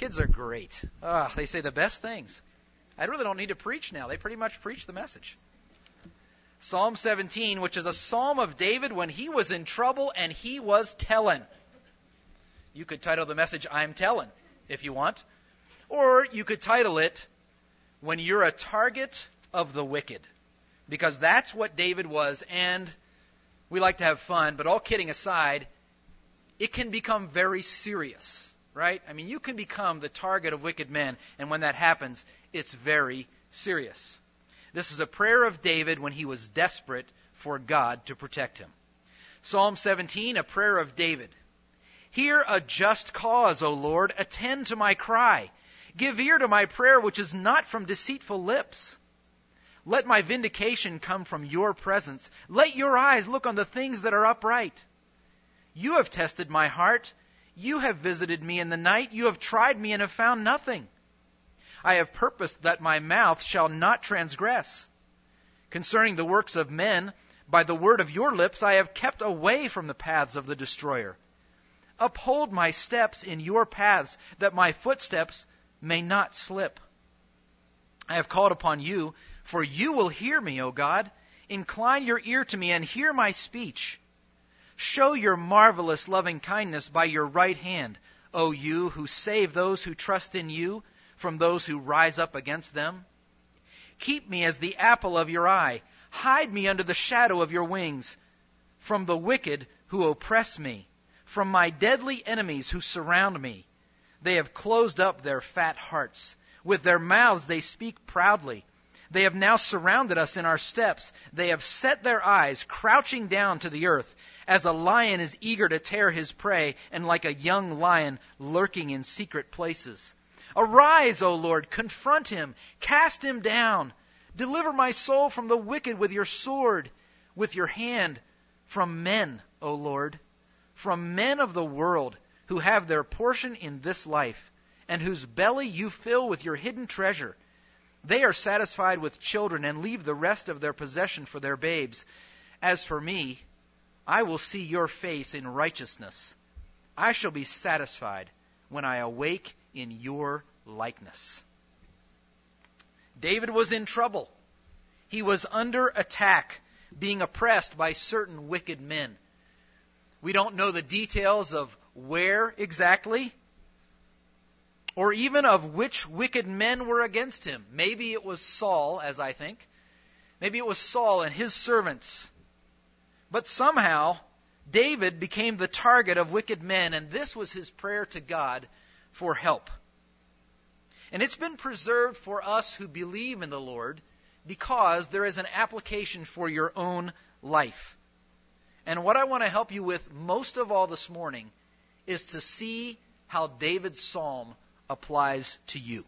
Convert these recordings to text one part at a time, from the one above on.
Kids are great. They say the best things. I really don't need to preach now. They pretty much preach the message. Psalm 17, which is a psalm of David when he was in trouble and he was telling. You could title the message, I'm Telling, if you want. Or you could title it, When You're a Target of the Wicked. Because that's what David was, and we like to have fun, but all kidding aside, it can become very serious. Right? I mean, you can become the target of wicked men, and when that happens, it's very serious. This is a prayer of David when he was desperate for God to protect him. Psalm 17, a prayer of David. Hear a just cause, O Lord, attend to my cry. Give ear to my prayer, which is not from deceitful lips. Let my vindication come from your presence. Let your eyes look on the things that are upright. You have tested my heart. You have visited me in the night. You have tried me and have found nothing. I have purposed that my mouth shall not transgress. Concerning the works of men, by the word of your lips I have kept away from the paths of the destroyer. Uphold my steps in your paths, that my footsteps may not slip. I have called upon you, for you will hear me, O God. Incline your ear to me and hear my speech. Show your marvelous loving kindness by your right hand, O you who save those who trust in you from those who rise up against them. Keep me as the apple of your eye. Hide me under the shadow of your wings from the wicked who oppress me, from my deadly enemies who surround me. They have closed up their fat hearts. With their mouths they speak proudly. They have now surrounded us in our steps. They have set their eyes, crouching down to the earth, as a lion is eager to tear his prey, and like a young lion lurking in secret places. Arise, O Lord, confront him, cast him down. Deliver my soul from the wicked with your sword, with your hand from men, O Lord, from men of the world who have their portion in this life, and whose belly you fill with your hidden treasure. They are satisfied with children and leave the rest of their possession for their babes. As for me, I will see your face in righteousness. I shall be satisfied when I awake in your likeness. David was in trouble. He was under attack, being oppressed by certain wicked men. We don't know the details of where exactly, or even of which wicked men were against him. Maybe it was Saul, as I think. Maybe it was Saul and his servants. But somehow, David became the target of wicked men, and this was his prayer to God for help. And it's been preserved for us who believe in the Lord because there is an application for your own life. And what I want to help you with most of all this morning is to see how David's psalm applies to you.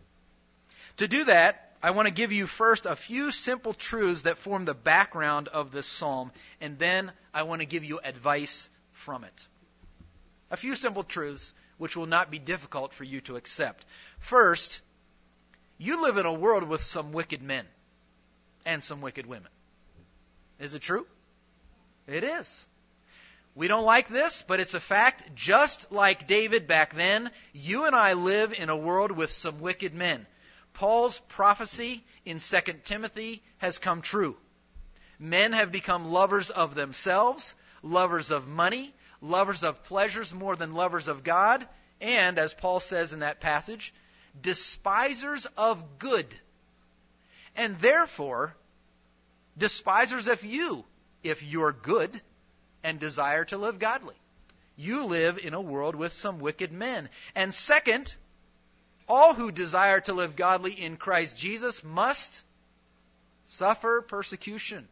To do that, I want to give you first a few simple truths that form the background of this psalm, and then I want to give you advice from it. A few simple truths which will not be difficult for you to accept. First, you live in a world with some wicked men and some wicked women. Is it true? It is. We don't like this, but it's a fact. Just like David back then, you and I live in a world with some wicked men. Paul's prophecy in 2 Timothy has come true. Men have become lovers of themselves, lovers of money, lovers of pleasures more than lovers of God, and, as Paul says in that passage, despisers of good. And therefore, despisers of you if you're good and desire to live godly. You live in a world with some wicked men. And second, all who desire to live godly in Christ Jesus must suffer persecution.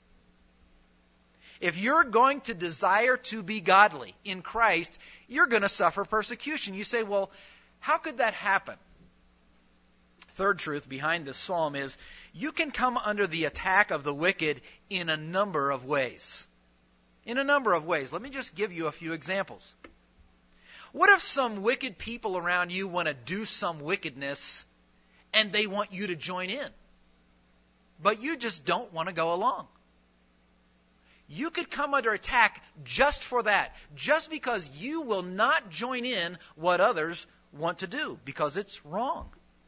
If you're going to desire to be godly in Christ, you're going to suffer persecution. You say, well, how could that happen? Third truth behind this psalm is you can come under the attack of the wicked in a number of ways. In a number of ways. Let me just give you a few examples. What if some wicked people around you want to do some wickedness and they want you to join in, but you just don't want to go along? You could come under attack just for that, just because you will not join in what others want to do because it's wrong.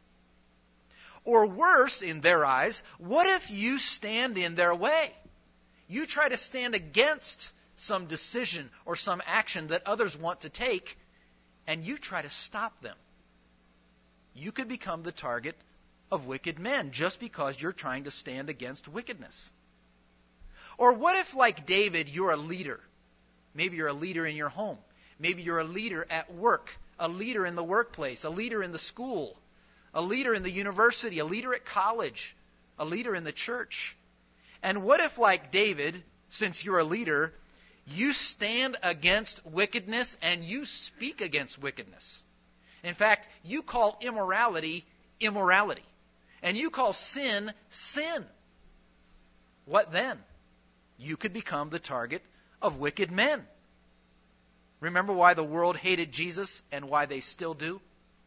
Or worse, in their eyes, what if you stand in their way? You try to stand against some decision or some action that others want to take, and you try to stop them. You could become the target of wicked men just because you're trying to stand against wickedness. Or what if, like David, you're a leader? Maybe you're a leader in your home. Maybe you're a leader at work, a leader in the workplace, a leader in the school, a leader in the university, a leader at college, a leader in the church. And what if, like David, since you're a leader, you stand against wickedness and you speak against wickedness? In fact, you call immorality, immorality. And you call sin, sin. What then? You could become the target of wicked men. Remember why the world hated Jesus and why they still do?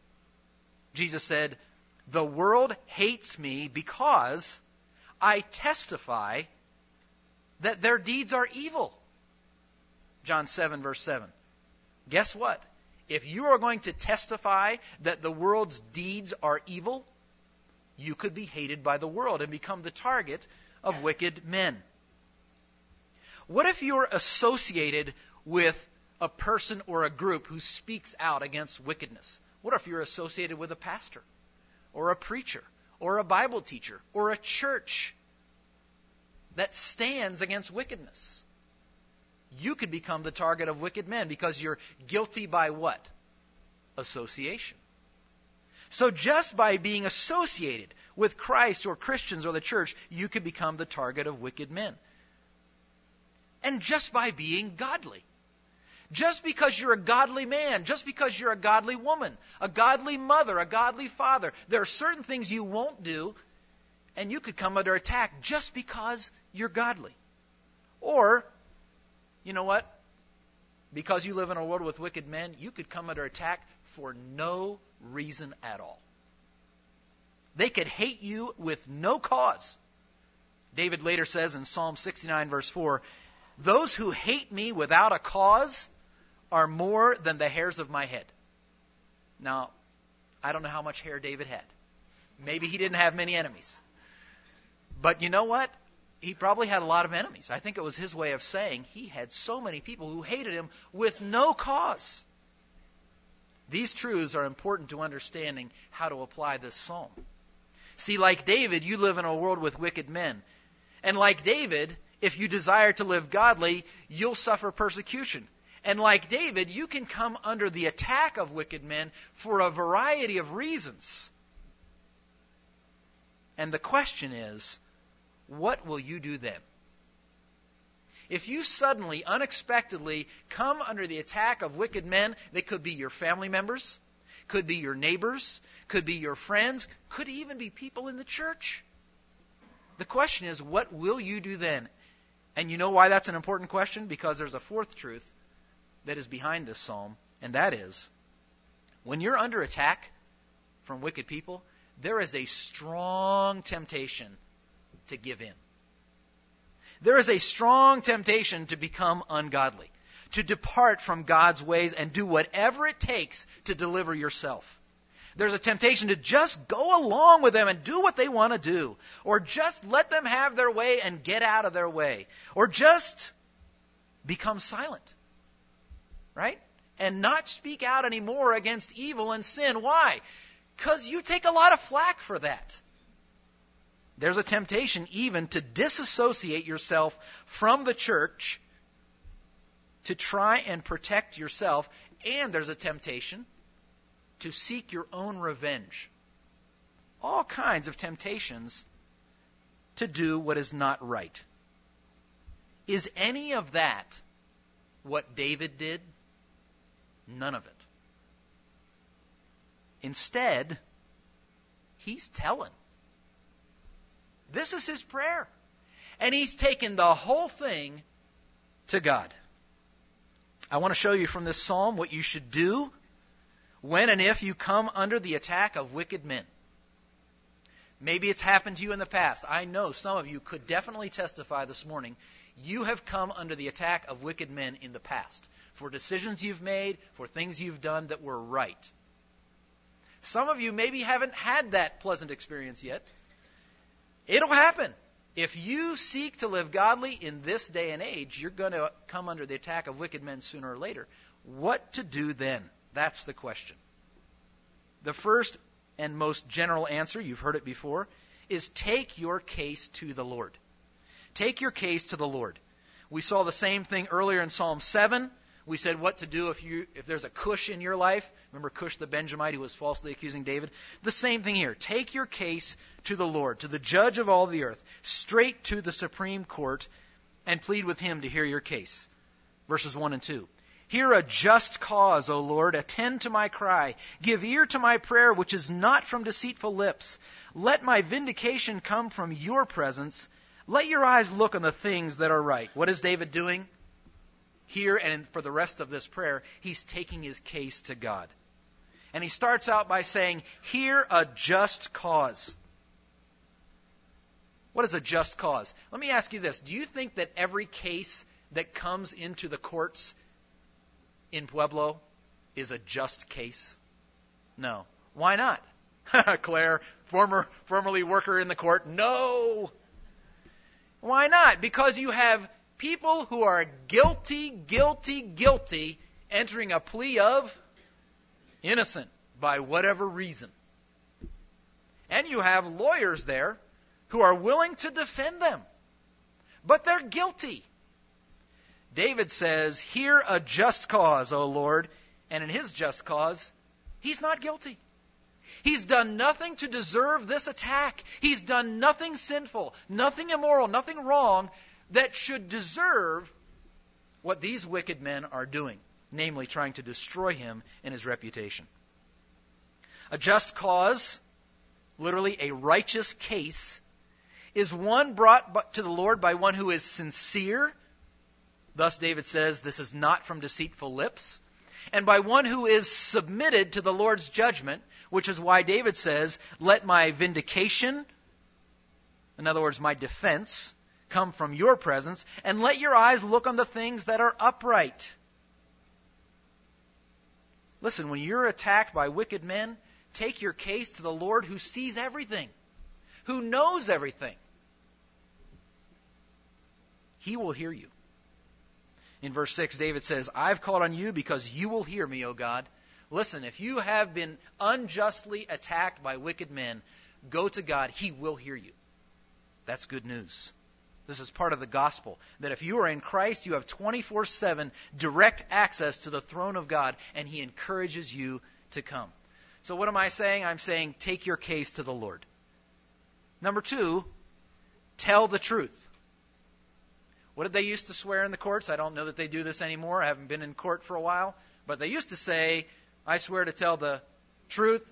Jesus said, "The world hates me because I testify that their deeds are evil." John 7, verse 7. Guess what? If you are going to testify that the world's deeds are evil, you could be hated by the world and become the target of wicked men. What if you're associated with a person or a group who speaks out against wickedness? What if you're associated with a pastor or a preacher or a Bible teacher or a church that stands against wickedness? You could become the target of wicked men because you're guilty by what? Association. So just by being associated with Christ or Christians or the church, you could become the target of wicked men. And just by being godly. Just because you're a godly man, just because you're a godly woman, a godly mother, a godly father, there are certain things you won't do, and you could come under attack just because you're godly. Or, you know what? Because you live in a world with wicked men, you could come under attack for no reason at all. They could hate you with no cause. David later says in Psalm 69, verse 4, "Those who hate me without a cause are more than the hairs of my head." Now, I don't know how much hair David had. Maybe he didn't have many enemies. But you know what? He probably had a lot of enemies. I think it was his way of saying he had so many people who hated him with no cause. These truths are important to understanding how to apply this psalm. See, like David, you live in a world with wicked men. And like David, if you desire to live godly, you'll suffer persecution. And like David, you can come under the attack of wicked men for a variety of reasons. And the question is, what will you do then? If you suddenly, unexpectedly come under the attack of wicked men, they could be your family members, could be your neighbors, could be your friends, could even be people in the church. The question is, what will you do then? And you know why that's an important question? Because there's a fourth truth that is behind this psalm, and that is, when you're under attack from wicked people, there is a strong temptation to give in. There is a strong temptation to become ungodly, to depart from God's ways and do whatever it takes to deliver yourself. There's a temptation to just go along with them and do what they want to do, or just let them have their way and get out of their way, or just become silent, right? And not speak out anymore against evil and sin. Why? Because you take a lot of flack for that. There's a temptation even to disassociate yourself from the church to try and protect yourself. And there's a temptation to seek your own revenge. All kinds of temptations to do what is not right. Is any of that what David did? None of it. Instead, he's telling. This is his prayer. And he's taken the whole thing to God. I want to show you from this psalm what you should do when and if you come under the attack of wicked men. Maybe it's happened to you in the past. I know some of you could definitely testify this morning. You have come under the attack of wicked men in the past for decisions you've made, for things you've done that were right. Some of you maybe haven't had that pleasant experience yet. It'll happen. If you seek to live godly in this day and age, you're going to come under the attack of wicked men sooner or later. What to do then? That's the question. The first and most general answer, you've heard it before, is take your case to the Lord. Take your case to the Lord. We saw the same thing earlier in Psalm 7. We said what to do if there's a Cush in your life. Remember Cush the Benjamite who was falsely accusing David? The same thing here. Take your case to the Lord, to the judge of all the earth, straight to the Supreme Court, and plead with him to hear your case. Verses 1 and 2. Hear a just cause, O Lord. Attend to my cry. Give ear to my prayer, which is not from deceitful lips. Let my vindication come from your presence. Let your eyes look on the things that are right. What is David doing? Here and for the rest of this prayer, he's taking his case to God. And he starts out by saying, hear a just cause. What is a just cause? Let me ask you this. Do you think that every case that comes into the courts in Pueblo is a just case? No. Why not? Claire, formerly worker in the court. No. Why not? Because you have people who are guilty, entering a plea of innocent by whatever reason. And you have lawyers there who are willing to defend them. But they're guilty. David says, hear a just cause, O Lord. And in his just cause, he's not guilty. He's done nothing to deserve this attack. He's done nothing sinful, nothing immoral, nothing wrong that should deserve what these wicked men are doing, namely trying to destroy him and his reputation. A just cause, literally a righteous case, is one brought to the Lord by one who is sincere. Thus David says, this is not from deceitful lips. And by one who is submitted to the Lord's judgment, which is why David says, let my vindication, in other words, my defense, come from your presence, and let your eyes look on the things that are upright. Listen, when you're attacked by wicked men, take your case to the Lord who sees everything, who knows everything. He will hear you. In verse 6, David says, I've called on you because you will hear me, O God. Listen, if you have been unjustly attacked by wicked men, go to God. He will hear you. That's good news. This is part of the gospel, that if you are in Christ, you have 24/7 direct access to the throne of God, and He encourages you to come. So what am I saying? I'm saying take your case to the Lord. Number 2, tell the truth. What did they used to swear in the courts? I don't know that they do this anymore. I haven't been in court for a while. But they used to say, I swear to tell the truth.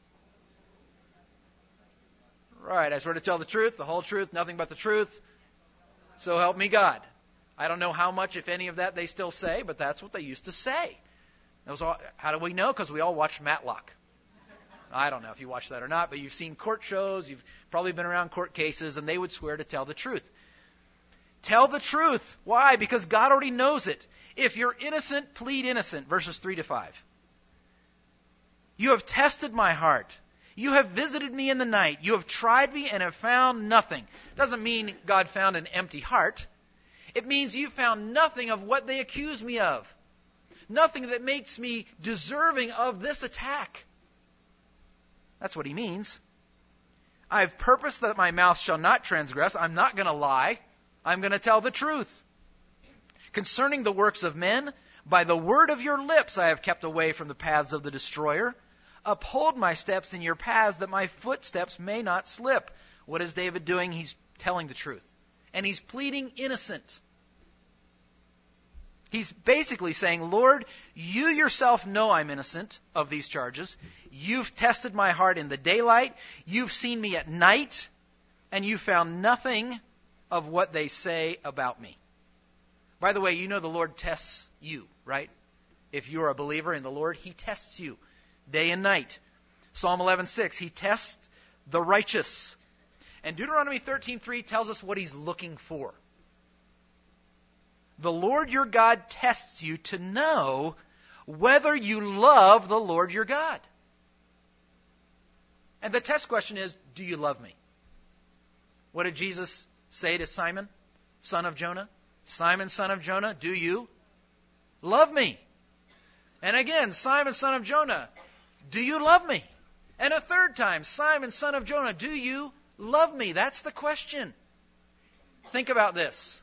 Right, I swear to tell the truth, the whole truth, nothing but the truth. So help me God. I don't know how much, if any of that, they still say, but that's what they used to say. How do we know? Because we all watched Matlock. I don't know if you watched that or not, but you've seen court shows, you've probably been around court cases, and they would swear to tell the truth. Tell the truth. Why? Because God already knows it. If you're innocent, plead innocent. Verses 3 to 5. You have tested my heart. You have visited me in the night. You have tried me and have found nothing. Doesn't mean God found an empty heart. It means you found nothing of what they accuse me of. Nothing that makes me deserving of this attack. That's what he means. I've purposed that my mouth shall not transgress. I'm not going to lie. I'm going to tell the truth. Concerning the works of men, by the word of your lips I have kept away from the paths of the destroyer. Uphold my steps in your paths, that my footsteps may not slip. What is David doing? He's telling the truth. And he's pleading innocent. He's basically saying, Lord, you yourself know I'm innocent of these charges. You've tested my heart in the daylight. You've seen me at night. And you found nothing of what they say about me. By the way, you know the Lord tests you, right? If you're a believer in the Lord, He tests you day and night. Psalm 11:6, He tests the righteous. And Deuteronomy 13:3 tells us what He's looking for. The Lord your God tests you to know whether you love the Lord your God. And the test question is, do you love me? What did Jesus say to Simon, son of Jonah? Simon, son of Jonah, do you love me? And again, Simon, son of Jonah, do you love me? And a third time, Simon, son of Jonah, do you love me? That's the question. Think about this.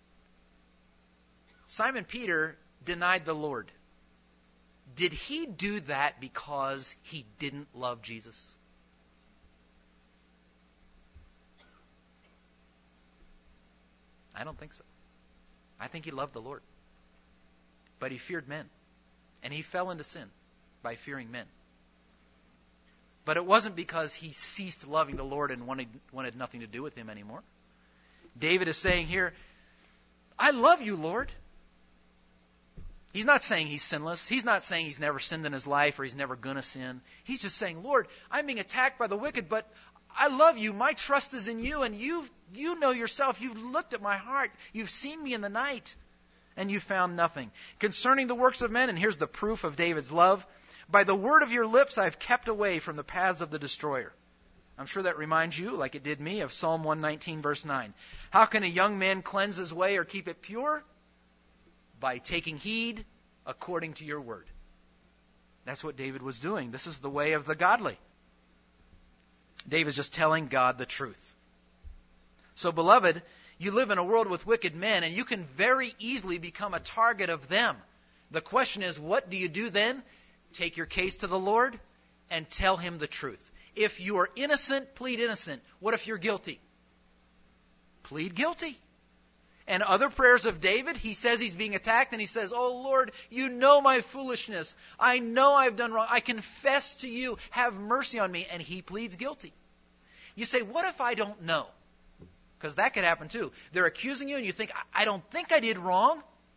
Simon Peter denied the Lord. Did he do that because he didn't love Jesus? I don't think so. I think he loved the Lord. But he feared men. And he fell into sin by fearing men. But it wasn't because he ceased loving the Lord and wanted nothing to do with him anymore. David is saying here, I love you, Lord. He's not saying he's sinless. He's not saying he's never sinned in his life or he's never going to sin. He's just saying, Lord, I'm being attacked by the wicked, but I love you. My trust is in you, and you know yourself. You've looked at my heart. You've seen me in the night, and you found nothing. Concerning the works of men, and here's the proof of David's love, by the word of your lips I've kept away from the paths of the destroyer. I'm sure that reminds you, like it did me, of Psalm 119, verse 9. How can a young man cleanse his way or keep it pure? By taking heed according to your word. That's what David was doing. This is the way of the godly. David's just telling God the truth. So, beloved, you live in a world with wicked men, and you can very easily become a target of them. The question is, what do you do then? Take your case to the Lord and tell him the truth. If you are innocent, plead innocent. What if you're guilty? Plead guilty. And other prayers of David, he says he's being attacked, and he says, oh Lord, you know my foolishness. I know I've done wrong. I confess to you. Have mercy on me. And he pleads guilty. You say, what if I don't know? Because that could happen too. They're accusing you, and you think, I don't think I did wrong.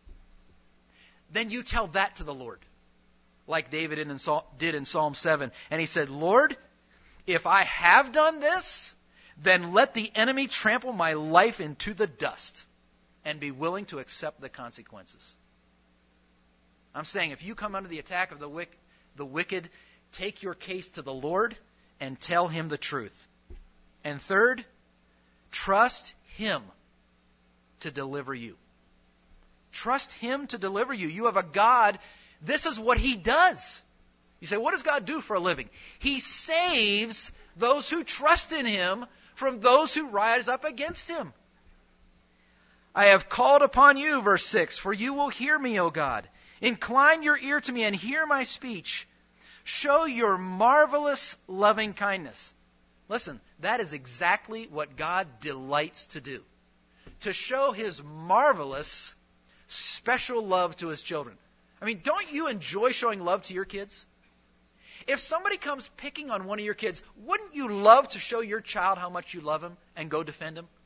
Then you tell that to the Lord, like David did in Psalm 7. And he said, Lord, if I have done this, then let the enemy trample my life into the dust and be willing to accept the consequences. I'm saying if you come under the attack of the wicked, take your case to the Lord and tell him the truth. And third, trust him to deliver you. Trust him to deliver you. You have a God. This is what he does. You say, what does God do for a living? He saves those who trust in him from those who rise up against him. I have called upon you, verse 6, for you will hear me, O God. Incline your ear to me and hear my speech. Show your marvelous loving kindness. Listen, that is exactly what God delights to do. To show his marvelous, special love to his children. I mean, don't you enjoy showing love to your kids? If somebody comes picking on one of your kids, wouldn't you love to show your child how much you love him and go defend him?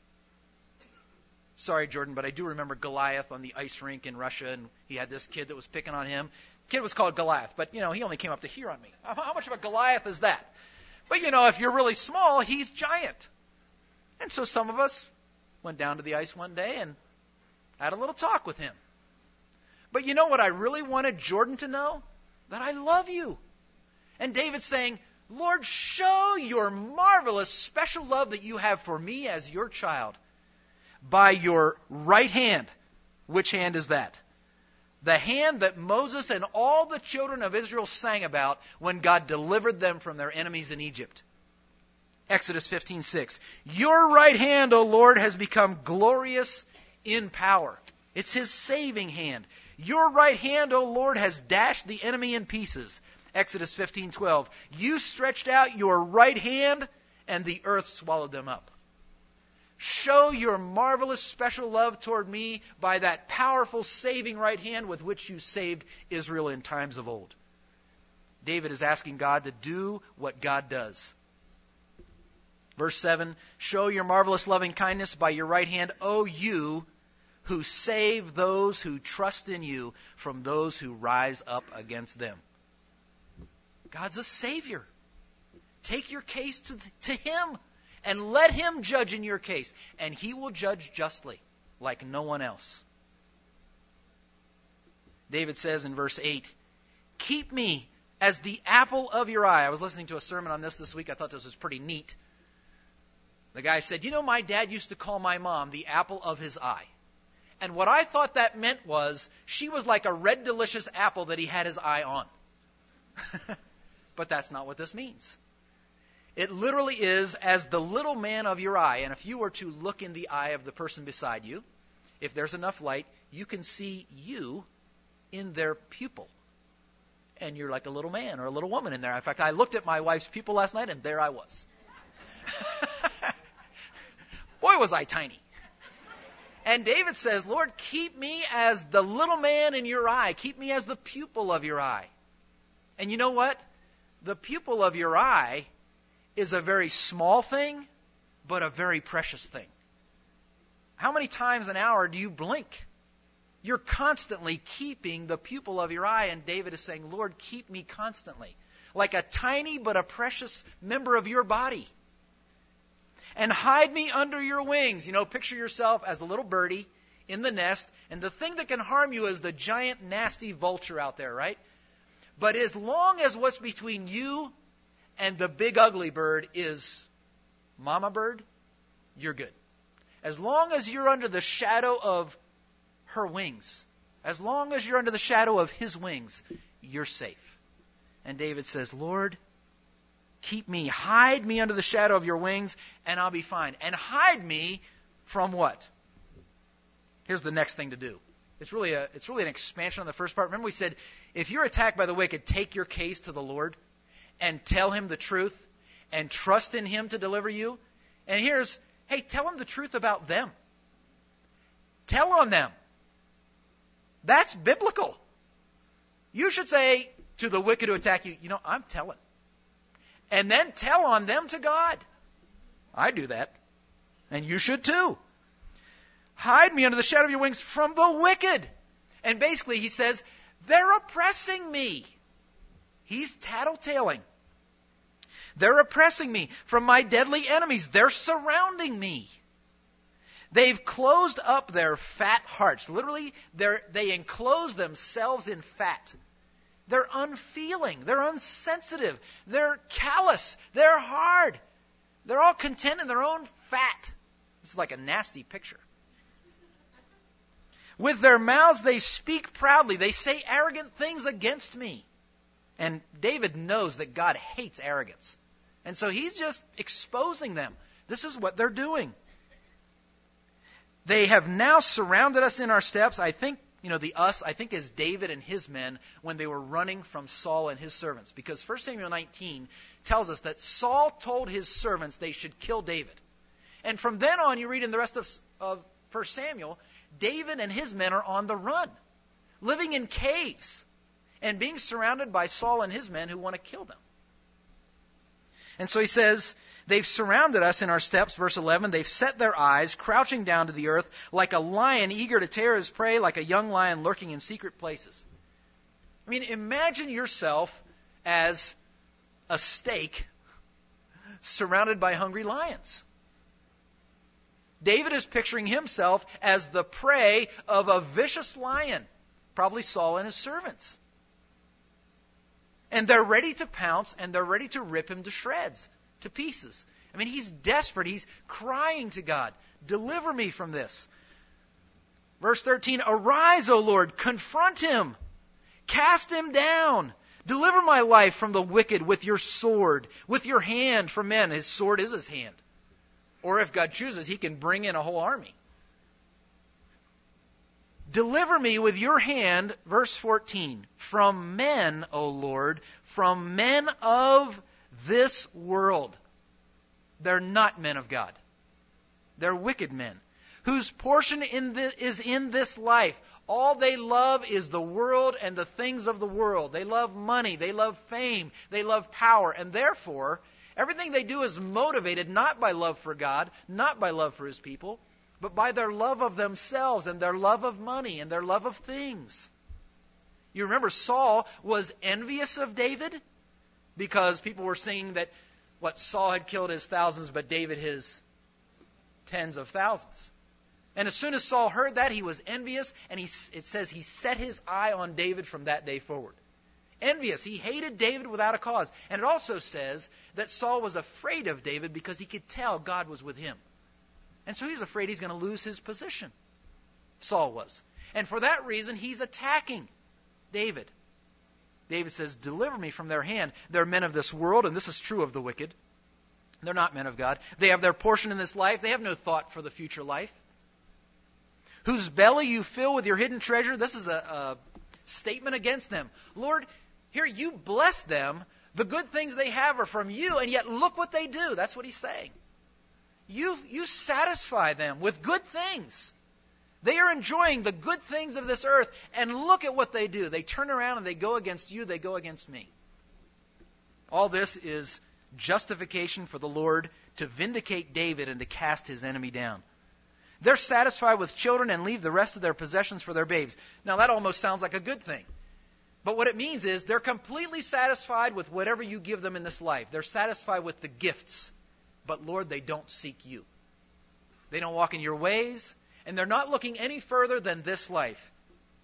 Sorry, Jordan, but I do remember Goliath on the ice rink in Russia, and he had this kid that was picking on him. The kid was called Goliath, but, he only came up to here on me. How much of a Goliath is that? But, if you're really small, he's giant. And so some of us went down to the ice one day and had a little talk with him. But you know what I really wanted Jordan to know? That I love you. And David's saying, Lord, show your marvelous special love that you have for me as your child by your right hand. Which hand is that? The hand that Moses and all the children of Israel sang about when God delivered them from their enemies in Egypt. Exodus 15:6. Your right hand, O Lord, has become glorious in power. It's his saving hand. Your right hand, O Lord, has dashed the enemy in pieces. Exodus 15:12. You stretched out your right hand, and the earth swallowed them up. Show your marvelous special love toward me by that powerful saving right hand with which you saved Israel in times of old. David is asking God to do what God does. Verse 7, show your marvelous loving kindness by your right hand, O you who save those who trust in you from those who rise up against them. God's a Savior. Take your case to him. And let him judge in your case. And he will judge justly, like no one else. David says in verse 8, keep me as the apple of your eye. I was listening to a sermon on this week. I thought this was pretty neat. The guy said, my dad used to call my mom the apple of his eye. And what I thought that meant was she was like a red, delicious apple that he had his eye on. But that's not what this means. It literally is as the little man of your eye. And if you were to look in the eye of the person beside you, if there's enough light, you can see you in their pupil. And you're like a little man or a little woman in there. In fact, I looked at my wife's pupil last night, and there I was. Boy, was I tiny. And David says, Lord, keep me as the little man in your eye. Keep me as the pupil of your eye. And you know what? The pupil of your eye is a very small thing, but a very precious thing. How many times an hour do you blink? You're constantly keeping the pupil of your eye, and David is saying, Lord, keep me constantly, like a tiny but a precious member of your body. And hide me under your wings. Picture yourself as a little birdie in the nest, and the thing that can harm you is the giant, nasty vulture out there, right? But as long as what's between you and the big, ugly bird is mama bird, you're good. As long as you're under the shadow of her wings, as long as you're under the shadow of his wings, you're safe. And David says, Lord, keep me, hide me under the shadow of your wings, and I'll be fine. And hide me from what? Here's the next thing to do. It's really an expansion on the first part. Remember we said, if you're attacked by the wicked, take your case to the Lord and tell him the truth and trust in him to deliver you. And here's, hey, tell him the truth about them. Tell on them. That's biblical. You should say to the wicked who attack you, I'm telling. And then tell on them to God. I do that. And you should too. Hide me under the shadow of your wings from the wicked. And basically he says, they're oppressing me. He's tattletaling. They're oppressing me from my deadly enemies. They're surrounding me. They've closed up their fat hearts. Literally, they enclose themselves in fat. They're unfeeling. They're unsensitive. They're callous. They're hard. They're all content in their own fat. This is like a nasty picture. With their mouths they speak proudly. They say arrogant things against me. And David knows that God hates arrogance. And so he's just exposing them. This is what they're doing. They have now surrounded us in our steps. I think, the us, I think is David and his men when they were running from Saul and his servants. Because 1 Samuel 19 tells us that Saul told his servants they should kill David. And from then on, you read in the rest of 1 Samuel, David and his men are on the run, living in caves, and being surrounded by Saul and his men who want to kill them. And so he says, they've surrounded us in our steps, verse 11. They've set their eyes, crouching down to the earth, like a lion eager to tear his prey, like a young lion lurking in secret places. I mean, imagine yourself as a steak surrounded by hungry lions. David is picturing himself as the prey of a vicious lion, probably Saul and his servants. And they're ready to pounce, and they're ready to rip him to shreds, to pieces. I mean, he's desperate. He's crying to God, deliver me from this. Verse 13, arise, O Lord, confront him, cast him down. Deliver my life from the wicked with your sword, with your hand from men. His sword is his hand. Or if God chooses, he can bring in a whole army. Deliver me with your hand, verse 14, from men, O Lord, from men of this world. They're not men of God. They're wicked men, whose portion is in this life. All they love is the world and the things of the world. They love money. They love fame. They love power. And therefore, everything they do is motivated not by love for God, not by love for his people, but by their love of themselves and their love of money and their love of things. You remember Saul was envious of David because people were saying that Saul had killed his thousands, but David his tens of thousands. And as soon as Saul heard that, he was envious, and it says he set his eye on David from that day forward. Envious. He hated David without a cause. And it also says that Saul was afraid of David because he could tell God was with him. And so he's afraid he's going to lose his position. Saul was. And for that reason, he's attacking David. David says, deliver me from their hand. They're men of this world, and this is true of the wicked. They're not men of God. They have their portion in this life. They have no thought for the future life. Whose belly you fill with your hidden treasure. This is a statement against them. Lord, here you bless them. The good things they have are from you, and yet look what they do. That's what he's saying. You satisfy them with good things. They are enjoying the good things of this earth, and look at what they do. They turn around and they go against you. They go against me. All this is justification for the Lord to vindicate David and to cast his enemy down. They're satisfied with children and leave the rest of their possessions for their babes. Now that almost sounds like a good thing. But what it means is they're completely satisfied with whatever you give them in this life. They're satisfied with the gifts. But Lord, they don't seek you. They don't walk in your ways, and they're not looking any further than this life.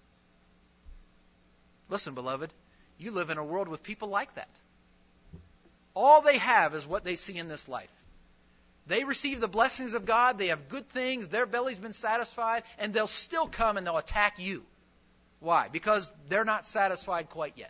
Listen, beloved, you live in a world with people like that. All they have is what they see in this life. They receive the blessings of God, they have good things, their belly's been satisfied, and they'll still come and they'll attack you. Why? Because they're not satisfied quite yet.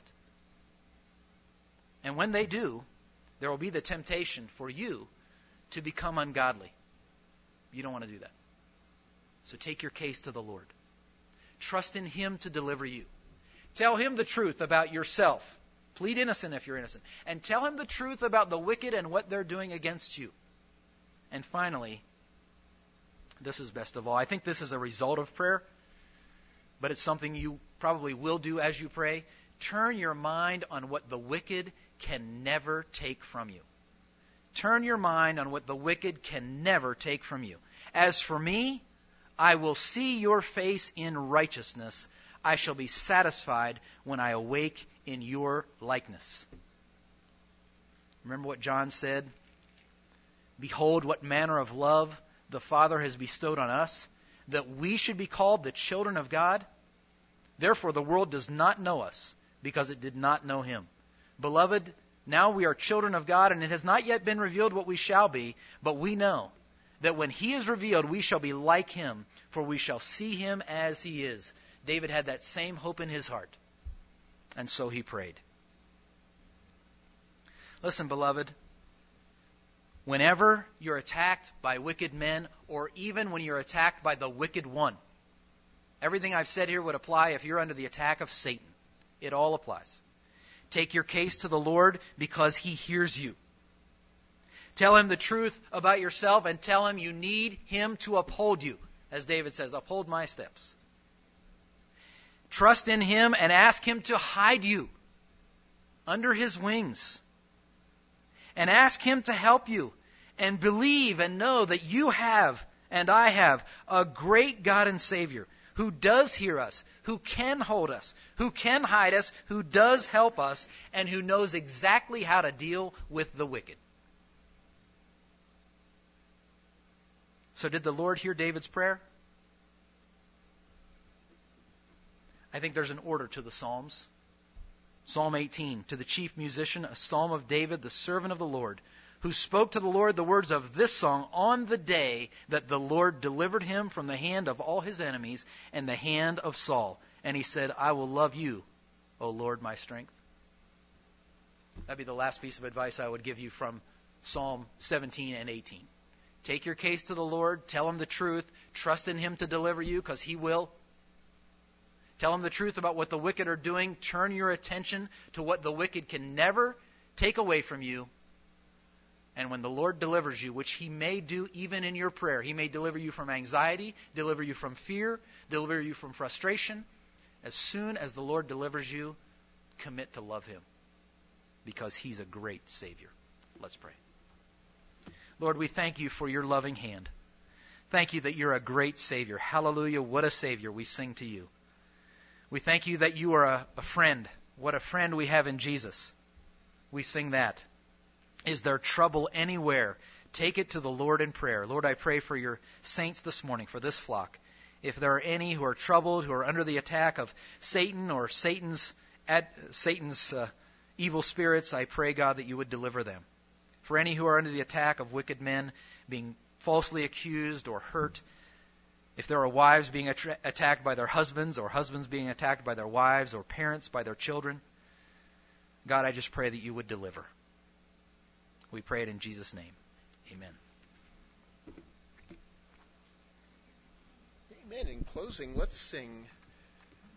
And when they do, there will be the temptation for you to become ungodly. You don't want to do that. So take your case to the Lord. Trust in Him to deliver you. Tell Him the truth about yourself. Plead innocent if you're innocent. And tell Him the truth about the wicked and what they're doing against you. And finally, this is best of all. I think this is a result of prayer, but it's something you probably will do as you pray. Turn your mind on what the wicked can never take from you. Turn your mind on what the wicked can never take from you. As for me, I will see your face in righteousness. I shall be satisfied when I awake in your likeness. Remember what John said? Behold, what manner of love the Father has bestowed on us, that we should be called the children of God. Therefore the world does not know us, because it did not know Him. Beloved, now we are children of God, and it has not yet been revealed what we shall be, but we know that when He is revealed, we shall be like Him, for we shall see Him as He is. David had that same hope in his heart, and so he prayed. Listen, beloved, whenever you're attacked by wicked men, or even when you're attacked by the wicked one, everything I've said here would apply if you're under the attack of Satan. It all applies. Take your case to the Lord because He hears you. Tell Him the truth about yourself and tell Him you need Him to uphold you. As David says, uphold my steps. Trust in Him and ask Him to hide you under His wings. And ask Him to help you. And believe and know that you have, and I have, a great God and Savior who does hear us, who can hold us, who can hide us, who does help us, and who knows exactly how to deal with the wicked. So did the Lord hear David's prayer? I think there's an order to the Psalms. Psalm 18, to the chief musician, a psalm of David, the servant of the Lord, who spoke to the Lord the words of this song on the day that the Lord delivered him from the hand of all his enemies and the hand of Saul. And he said, I will love you, O Lord, my strength. That'd be the last piece of advice I would give you from Psalm 17 and 18. Take your case to the Lord, tell Him the truth, trust in Him to deliver you, because He will. Tell Him the truth about what the wicked are doing. Turn your attention to what the wicked can never take away from you. And when the Lord delivers you, which He may do even in your prayer, He may deliver you from anxiety, deliver you from fear, deliver you from frustration. As soon as the Lord delivers you, commit to love Him, because He's a great Savior. Let's pray. Lord, we thank You for Your loving hand. Thank You that You're a great Savior. Hallelujah, what a Savior we sing to You. We thank You that You are a friend. What a friend we have in Jesus. We sing that. Is there trouble anywhere? Take it to the Lord in prayer. Lord, I pray for Your saints this morning, for this flock. If there are any who are troubled, who are under the attack of Satan or Satan's Satan's evil spirits, I pray, God, that you would deliver them. For any who are under the attack of wicked men being falsely accused or hurt, if there are wives being attacked by their husbands, or husbands being attacked by their wives, or parents by their children, God, I just pray that you would deliver. We pray it in Jesus' name. Amen. Amen. In closing, let's sing